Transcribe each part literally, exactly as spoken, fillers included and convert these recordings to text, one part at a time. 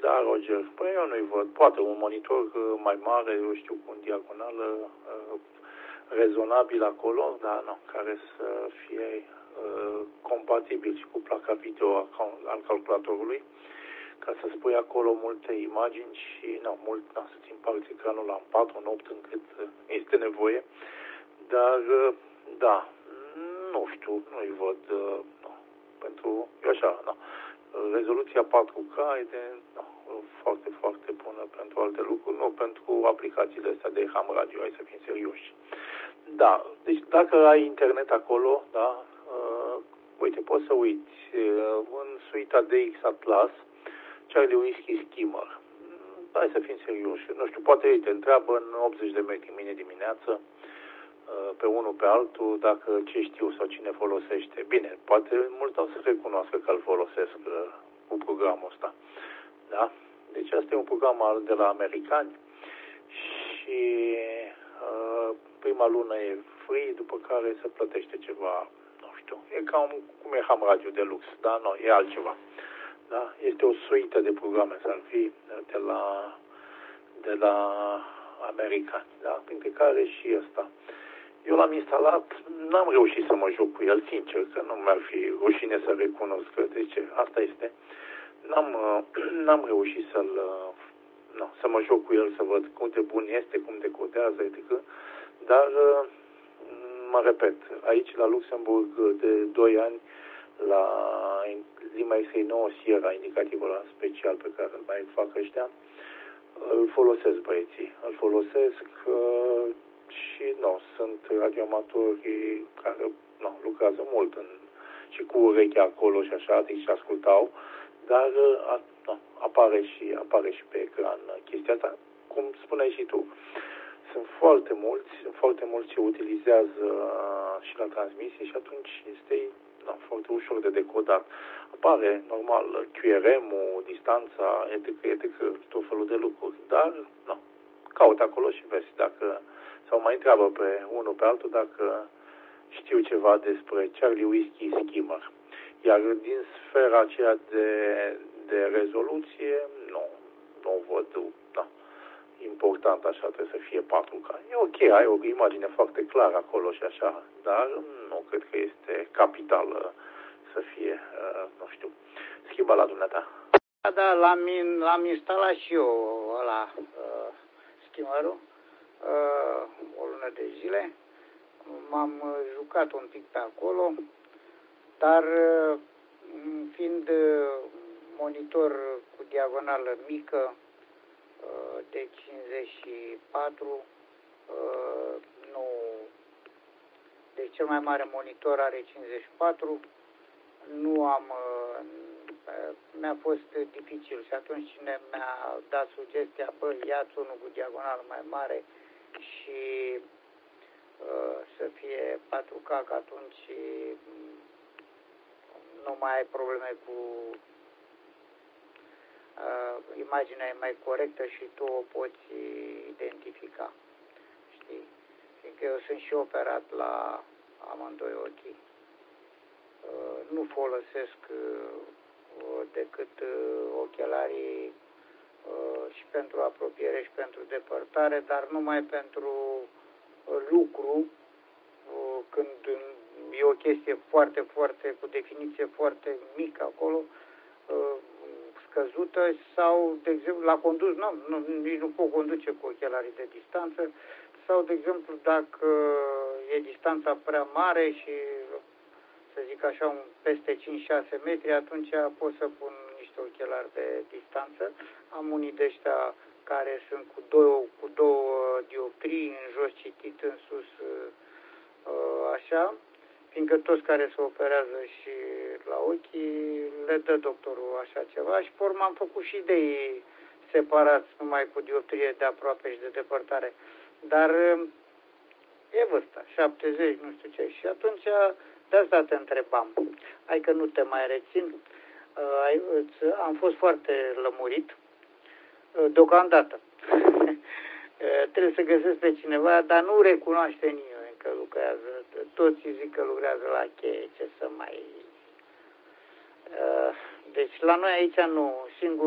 Da, Roger. Păi eu nu-i văd. Poate un monitor uh, mai mare, eu știu, cu un diagonală uh, rezonabil acolo, dar nu, care să fie uh, compatibil și cu placa video a, al calculatorului, ca să spui acolo multe imagini și nu, mult, na, să-ți împarți ecranul la în patru, în opt, încât uh, este nevoie. Dar, uh, da, nu știu, nu-i văd, uh, nu, pentru, eu așa, nu. Rezoluția patru K e de, no, foarte, foarte bună pentru alte lucruri, nu pentru aplicațiile astea de ham radio, hai să fim serioși. Da, deci dacă ai internet acolo, da, uh, uite, poți să uiți, uh, în suita D X Atlas, Charlie Whiskey Skimmer. Hai să fim serioși, nu știu, poate ei te întreabă în optzeci de metri mâine dimineață, pe unul pe altul, dacă ce știu sau cine folosește. Bine, poate mulți o să recunoască că îl folosesc uh, cu programul ăsta. Da? Deci asta e un program de la americani și uh, prima lună e free, după care se plătește ceva, nu știu, e ca un, cum e Ham Radio Deluxe, da? Nu, e altceva. Da? Este o suită de programe, s-ar fi, de la, de la americani, da? Printre care și ăsta. Eu l-am instalat, n-am reușit să mă joc cu el, sincer, că nu mi-ar fi rușine să recunosc că, deci, asta este. N-am, n-am reușit să-l, no, să mă joc cu el, să văd cum de bun este, cum decodează, et cetera. Dar, mă repet, aici la Luxemburg de doi ani, la Lima X nouă Sierra, indicativul ăla special pe care îl mai fac ăștia, îl folosesc băieții, îl folosesc și nu, sunt radioamatori care nu, lucrează mult în, și cu urechea acolo și așa, deci ascultau, dar a, nu, apare, și, apare și pe ecran chestia asta, cum spuneai și tu. Sunt foarte mulți, sunt foarte mulți ce utilizează și la transmisie și atunci este nu, foarte ușor de decodat. Apare, normal, Q R M-ul, distanța, et cetera, et cetera, tot felul de lucruri, dar nu, caut acolo și vezi dacă sau mai întreabă pe unul pe altul dacă știu ceva despre Charlie Whiskey Skimmer. Iar din sfera aceea de, de rezoluție, nu, nu văd, da, important așa, trebuie să fie patru K. E ok, ai o imagine foarte clară acolo și așa, dar nu cred că este capital să fie, nu știu, schimbat la dumneata. Da, da, l-am, l-am instalat și eu ăla, uh, skimmerul. Uh, o lună de zile. M-am uh, jucat un pic pe acolo, dar uh, fiind uh, monitor cu diagonală mică uh, de cincizeci și patru, uh, nu, deci cel mai mare monitor are cincizeci și patru, nu am, uh, mi-a fost dificil și atunci cine mi-a dat sugestia, bă, ia-ți unul cu diagonală mai mare și uh, să fie patru K, că atunci nu mai ai probleme cu uh, imaginea e mai corectă și tu o poți identifica, știi? Fiindcă eu sunt și operat la amândoi ochii. Uh, nu folosesc uh, decât uh, ochelarii uh, și pentru apropiere și pentru depărtare, dar numai pentru uh, lucru, uh, când e o chestie foarte, foarte, cu definiție foarte mică acolo, uh, scăzută, sau, de exemplu, la condus, nu, nu, nici nu pot conduce cu ochelarii de distanță, sau, de exemplu, dacă e distanța prea mare și, să zic așa, un peste cinci șase metri, atunci pot să pun niște ochelari de distanță. Am unii de ăștia care sunt cu două, cu două dioptrii, în jos citit, în sus, așa, fiindcă toți care se operează și la ochii le dă doctorul așa ceva și pe urmă am făcut și idei separați numai cu dioptrie de aproape și de depărtare. Dar e vârsta, șaptezeci, nu știu ce, și atunci de asta te întrebam. Hai că nu te mai rețin, am fost foarte lămurit deocamdată. Trebuie să găsesc pe cineva, dar nu recunoaște nimeni că lucrează. Toți zic că lucrează la cheie, ce să mai... Deci la noi aici nu. Singurul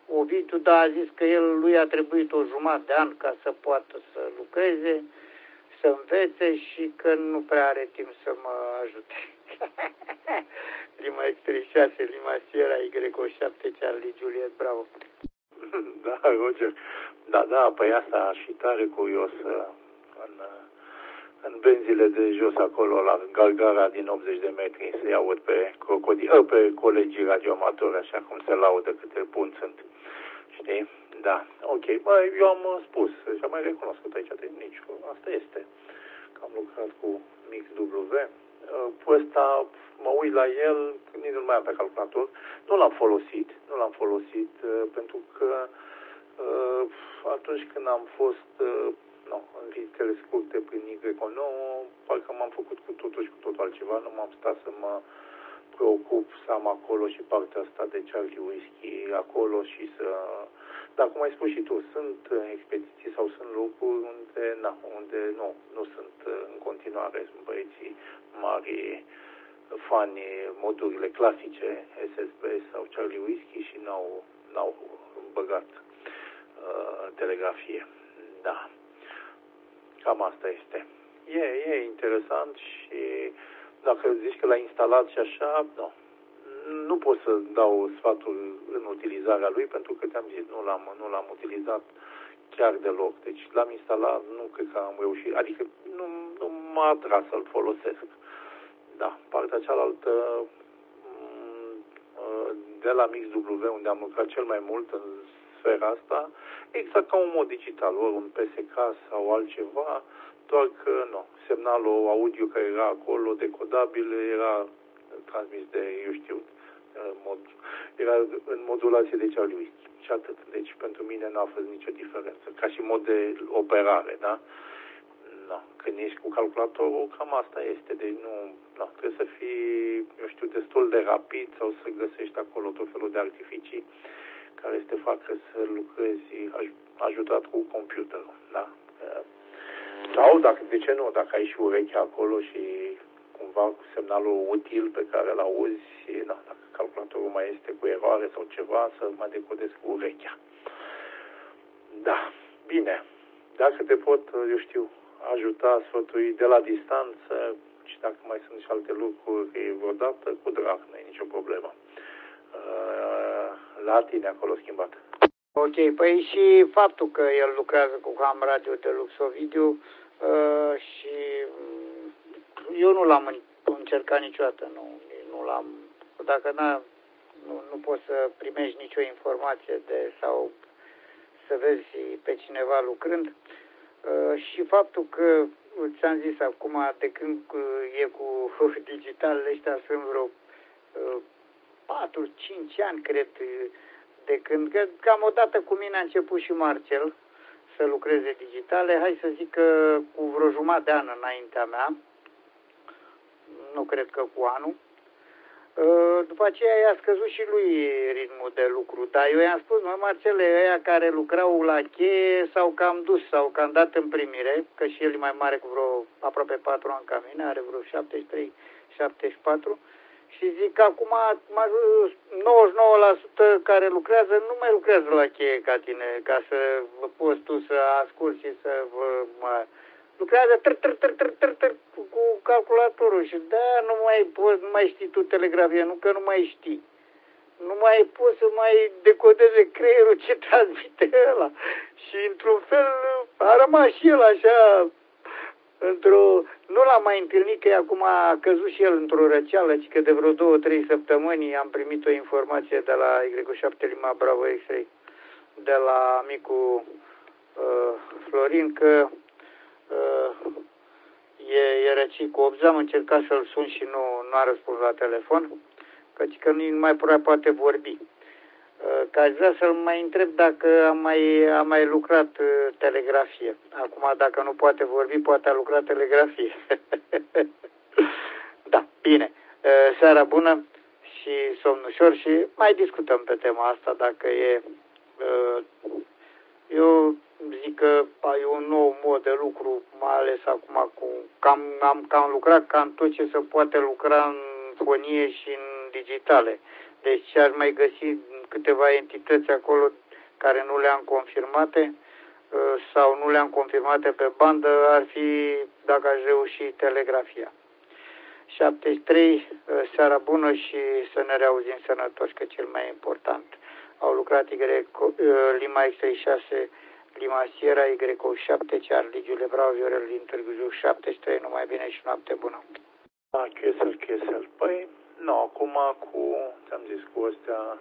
Ovidiu, dar a zis că el lui a trebuit o jumătate de an ca să poată să lucreze, să învețe și că nu prea are timp să mă ajute. Lima X treizeci și șase, Lima Sierra, Y O șapte, Charlie Juliet, bravo. Da, Roger. Da, da, păi asta și tare curios în, în benzile de jos acolo, la Gargara din optzeci de metri, se aud pe crocodil, pe colegii radioamatori, așa cum se laudă câte buni sunt. Știi? Da, ok. Bă, eu am spus și am mai recunoscut aici de nici. Asta este. Că am lucrat cu Mix W. Cu ăsta mă uit la el, nici nu mai am pe calculator. Nu l-am folosit. Nu l-am folosit pentru că atunci când am fost no, în vizitele scurte prin Y nouă, parcă m-am făcut cu totul și cu totul altceva. Nu m-am stat să mă preocup să am acolo și partea asta de Charlie Whisky acolo și să... Dar cum ai spus și tu, sunt expediții sau sunt locuri unde, na, unde nu, nu sunt în continuare, sunt băieții mari, fani, modurile clasice, S S B sau Charlie Whisky și n-au, n-au băgat uh, telegrafie. Da. Cam asta este. E, e interesant și dacă zici că l-ai instalat și așa, nu. Nu pot să dau sfatul în utilizarea lui, pentru că te-am zis, nu l-am, nu l-am utilizat chiar deloc. Deci l-am instalat, nu cred că am reușit, adică nu, nu m-a atras să-l folosesc. Da, partea cealaltă de la Mix W, unde am lucrat cel mai mult în sfera asta, exact ca un mod digital, ori un P S K sau altceva, doar că nu, semnalul audio care era acolo, decodabil, era transmis de, eu știu, mod, era în modulație de Charlie Whisky și atât. Deci pentru mine n-a fost nicio diferență, ca și mod de operare, da? No. Când ești cu calculatorul, cam asta este, deci nu, no, trebuie să fii, eu știu, destul de rapid sau să găsești acolo tot felul de artificii care să te facă să lucrezi ajutat cu computerul, da? Sau, dacă, de ce nu, dacă ai și urechea acolo și cumva cu semnalul util pe care îl auzi, na, dacă calculatorul mai este cu eroare sau ceva, să mai decodezi cu urechea. Da, bine. Dacă te pot, eu știu, ajuta, sfătui de la distanță și dacă mai sunt și alte lucruri vreodată, cu drag, nu e nicio problemă. La tine acolo schimbat. Ok, păi și faptul că el lucrează cu Ham Radio de Lux Ovidiu uh, și eu nu l-am încercat niciodată, nu, nu l-am, dacă n-a, nu, nu poți să primești nicio informație de, sau să vezi pe cineva lucrând uh, și faptul că ți-am zis acum, de când e cu digitalele ăștia, sunt vreo uh, patru cinci ani, cred, de când, că cam odată cu mine a început și Marcel să lucreze digitale, hai să zic că cu vreo jumătate de an înaintea mea, nu cred că cu anul. După aceea i-a scăzut și lui ritmul de lucru, dar eu i-am spus, mă, Marcele, ăia care lucrau la cheie s-au cam dus, s-au cam dat în primire, că și el e mai mare cu vreo aproape patru ani ca mine, are vreo șaptezeci și trei șaptezeci și patru, și zic că acum nouăzeci și nouă la sută care lucrează nu mai lucrează la cheie ca tine, ca să poți tu să asculti și să vă... Mă, lucrează tăr, tăr, tăr, tăr, tăr, tăr, cu calculatorul și de-aia nu mai poți, nu mai știi tu telegrafie, nu că nu mai știi. Nu mai poți să mai decodeze creierul ce transmite ăla. Și într-un fel a rămas și el așa, într-o... Nu l-am mai întâlnit, că acum a căzut și el într-o răceală, ci că de vreo două, trei săptămâni am primit o informație de la Y șapte Lima Bravo X-Ray, de la amicul uh, Florin, că uh, e, e răcit cu optză. Am încercat să-l sun și nu, nu a răspuns la telefon, căci că nu mai prea poate vorbi. Că aș vrea să-l mai întreb dacă a mai, a mai lucrat telegrafie. Acum, dacă nu poate vorbi, poate a lucrat telegrafie. Da, bine. Seara bună și somn ușor și mai discutăm pe tema asta dacă e... Eu zic că e un nou mod de lucru, mai ales acum cu... Cam, am cam lucrat cam tot ce se poate lucra în fonie și în digitale. Deci ce aș mai găsi câteva entități acolo care nu le-am confirmate sau nu le-am confirmate pe bandă, ar fi dacă aș reuși telegrafia. șaptezeci și trei, seara bună și să ne reauzim sănătoși, că cel mai important. Au lucrat Y, Lima X trei șase, Lima Sierra, Y șapte, Charlie, Giule Bravo, Viorel din Târgu Jiu, șaptezeci și trei, numai bine și noapte bună. Da, Chesel, Chesel. Păi, nu, acum cu, ți-am zis, cu astea,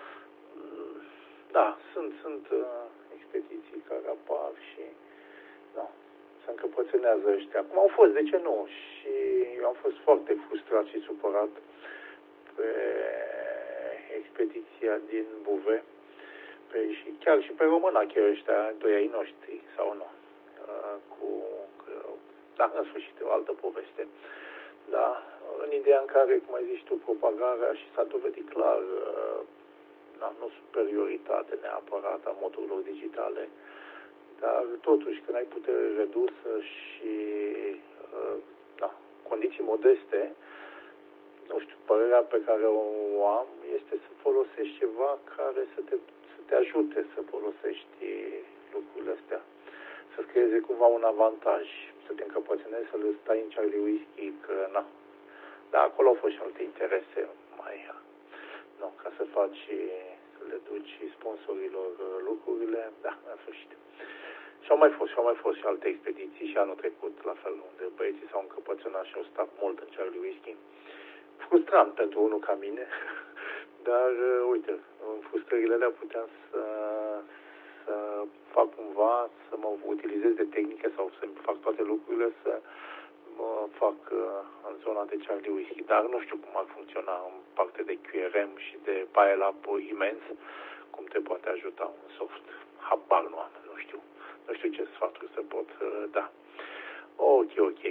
da, sunt, sunt uh, expediții care apar și, nu, se încăpățânează ăștia. Acum au fost, de ce nu? Și eu am fost foarte frustrat și supărat pe expediția din Buve, pe, și chiar și pe românache ăștia, doi ai noștri, sau nu, uh, cu, uh, da, în sfârșit, o altă poveste. Da, în ideea în care, cum ai zis tu, propagarea și s-a dovedit clar, uh, da, nu superioritate neapărat a modurilor digitale, dar totuși când ai putere redusă și uh, da, condiții modeste, nu știu, părerea pe care o am este să folosești ceva care să te, să te ajute să folosești lucrurile astea, să-ți creeze cumva un avantaj, să te încăpățânezi, să le stai în Charlie Whiskey, că na. Dar acolo au fost și alte interese mai, nu, ca să faci, să le duci sponsorilor lucrurile, da, în sfârșit. Și au mai fost, și au mai fost și alte expediții și anul trecut, la fel, unde băieții s-au încăpățânat și au stat mult în Charlie Whiskey. Frustrant pentru unul ca mine, dar, uite, în frustrările alea puteam să, să fac cumva, să mă utilizez de tehnică sau să fac toate lucrurile, să mă fac în zona de Charlie Whiskey. Dar nu știu cum ar funcționa în parte de Q R M și de pile-up imens, cum te poate ajuta un soft. Habar nu am, nu știu. Nu știu ce sfaturi să pot da. Ok, ok.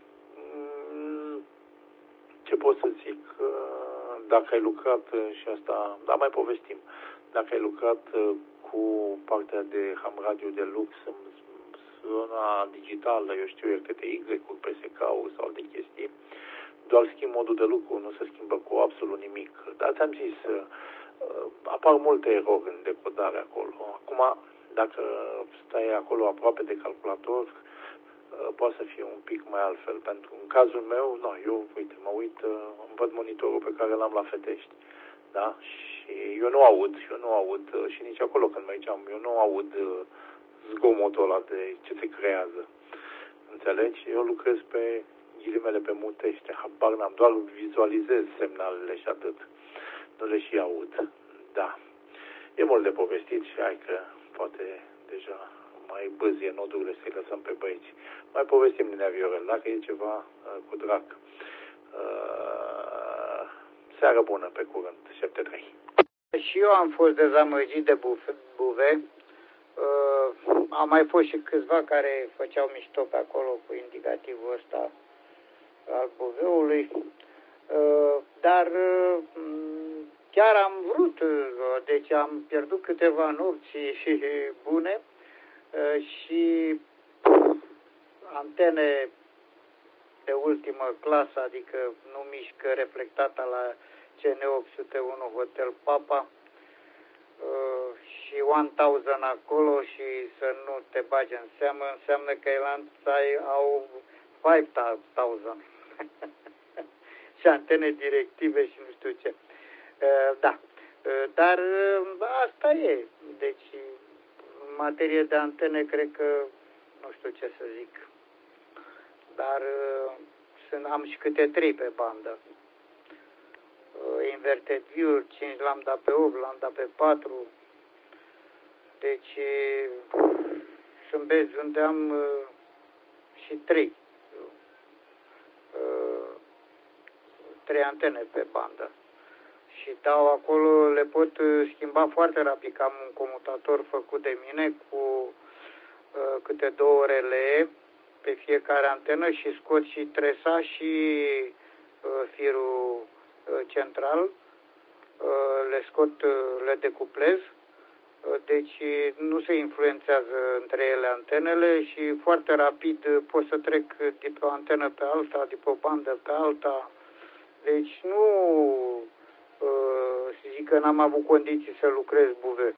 Ce pot să zic? Dacă ai lucrat și asta, da, mai povestim. Dacă ai lucrat cu partea de ham radio de lux în zona digitală, eu știu, R T T Y-uri, P S K-uri sau alte chestii, doar schimb modul de lucru, nu se schimbă cu absolut nimic. Dar ți-am zis, apar multe erori în decodare acolo. Acum, dacă stai acolo aproape de calculator, poate să fie un pic mai altfel. Pentru în cazul meu, no, eu, uite, mă uit, îmi văd monitorul pe care l-am la Fetești. Da? Și eu nu aud, eu nu aud, și nici acolo când mergeam, eu nu aud zgomotul ăla de ce se creează. Înțelegi? Eu lucrez pe ghilimele pe mutește, habar n-am, doar vizualizez semnalele și atât. Nu le și aud. Da. E mult de povestit și hai că poate deja mai bâzie nodurile să-i lăsăm pe băieți. Mai povestim din Viorel, dacă e ceva uh, cu drag. Uh, seară bună, pe curând, șapte trei. Și eu am fost dezamăgit de bufe, buve. Uh, am mai fost și câțiva care făceau mișto pe acolo cu indicativul ăsta al buveului. Uh, dar uh, chiar am vrut, uh, deci am pierdut câteva nopți și bune uh, și antene de ultimă clasă, adică nu mișcă reflectata la C N opt sute unu Hotel Papa uh, și o mie acolo și să nu te bagi în seamă, înseamnă că elanțai au cinci mii și antene directive și nu știu ce. Uh, da, uh, dar uh, asta e. Deci, în materie de antene, cred că nu știu ce să zic. Dar uh, sunt, am și câte trei pe bandă. Uh, inverted view, cinci lambda pe opt, lambda pe patru. Deci uh, sunt bezi unde am uh, și trei. Uh, trei antene pe bandă. Și dau acolo, le pot uh, schimba foarte rapid, că am un comutator făcut de mine cu uh, câte două relee pe fiecare antenă și scot și tresa și uh, firul uh, central, uh, le scot, uh, le decuplez, uh, deci nu se influențează între ele antenele și foarte rapid uh, pot să trec de pe o antenă pe alta, de pe o bandă pe alta, deci nu uh, să zic că n-am avut condiții să lucrez buvet.